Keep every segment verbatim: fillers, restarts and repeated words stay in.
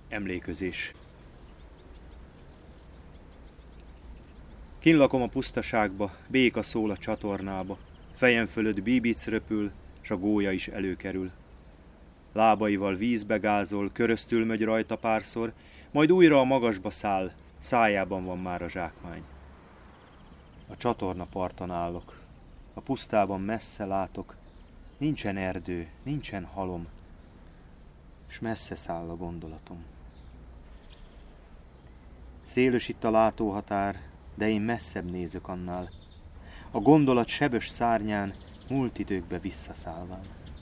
Emlékezés. Kinn lakom a pusztaságba, béka szól a csatornába, fejem fölött bíbic röpül, s a gólya is előkerül. Lábaival vízbe gázol, köröztül megy rajta párszor, majd újra a magasba száll, szájában van már a zsákmány. A csatorna parton állok, a pusztában messze látok, nincsen erdő, nincsen halom, s messze száll a gondolatom. Széles itt a látóhatár, de én messzebb nézök annál, a gondolat sebös szárnyán, múlt időkbe visszaszállván.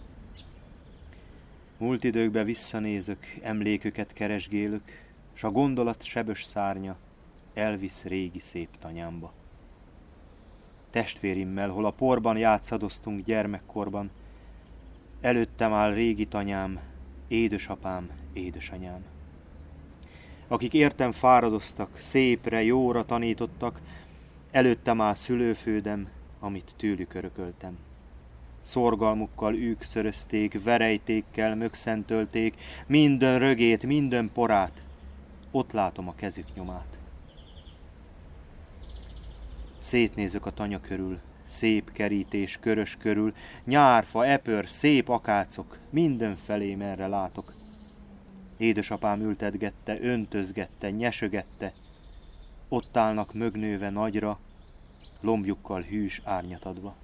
Múlt időkbe visszanézök, emléköket keresgélök, s a gondolat sebös szárnya elvisz régi szép tanyámba. Testvérimmel, hol a porban játszadoztunk gyermekkorban, előttem áll régi tanyám, édesapám, édesanyám. Akik értem fáradoztak, szépre, jóra tanítottak, előttem áll szülőfődem, amit tőlük örököltem. Szorgalmukkal ők szörözték, verejtékkel mögszentölték, minden rögét, minden porát, ott látom a kezük nyomát. Szétnézök a tanya körül, szép kerítés körös körül, nyárfa, epör, szép akácok, mindenfelé merre látok. Édesapám ültetgette, öntözgette, nyesögette, ott állnak mögnőve nagyra, lombjukkal hűs árnyat adva.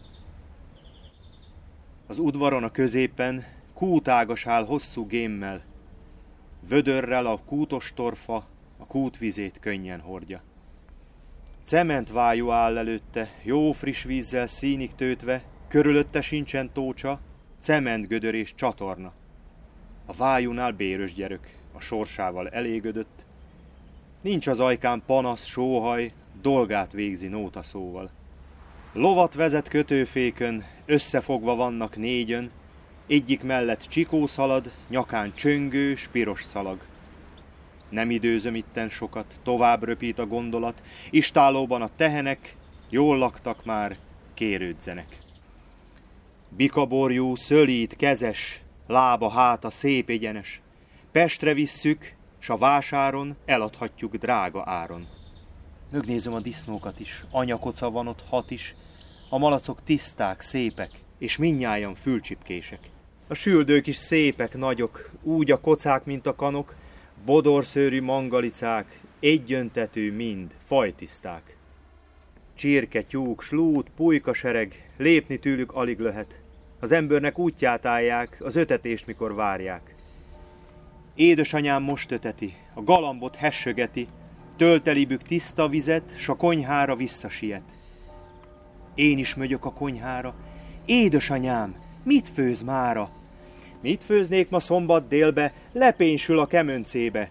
Az udvaron a középen kútágas áll hosszú gémmel, vödörrel a kútostorfa a kútvizét könnyen hordja. Cementvájú áll előtte, jó friss vízzel színig töltve, körülötte sincsen tócsa, cementgödör és csatorna. A vájúnál bérös gyerök, a sorsával elégödött, nincs az ajkán panasz, sóhaj, dolgát végzi nóta szóval. Lovat vezet kötőfékön, összefogva vannak négyen, egyik mellett csikó szalad, nyakán csöngő, piros szalag. Nem időzöm itten sokat, tovább röpít a gondolat, istálóban a tehenek, jól laktak már, kérődzenek. Bikaborjú, szölít, kezes, lába háta szép egyenes. Pestre visszük, s a vásáron eladhatjuk drága áron. Mögnézem a disznókat is, anyakoca van ott hat is, a malacok tiszták, szépek, és mindnyájan fülcsipkések. A süldők is szépek, nagyok, úgy a kocák, mint a kanok, bodorszőrű mangalicák, egyöntetű mind, fajtiszták. Csirke, tyúk, slút, pulykasereg, lépni tőlük alig lehet. Az embernek útját állják, az ötetést mikor várják. Édesanyám most öteti, a galambot hessögeti, töltelibük tiszta vizet, s a konyhára visszasiet. Én is mögyök a konyhára. Édesanyám, mit főz mára? Mit főznék ma szombat délbe, lepénysül a kemencébe.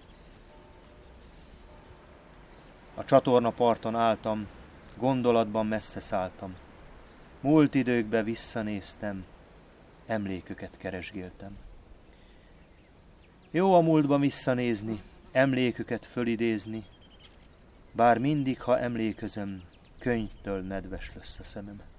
A csatorna parton álltam, gondolatban messze szálltam. Múlt időkbe visszanéztem, emléköket keresgéltem. Jó a múltba visszanézni, emléköket fölidézni, bár mindig, ha emlékezem, könyvtől nedves lesz a szemem.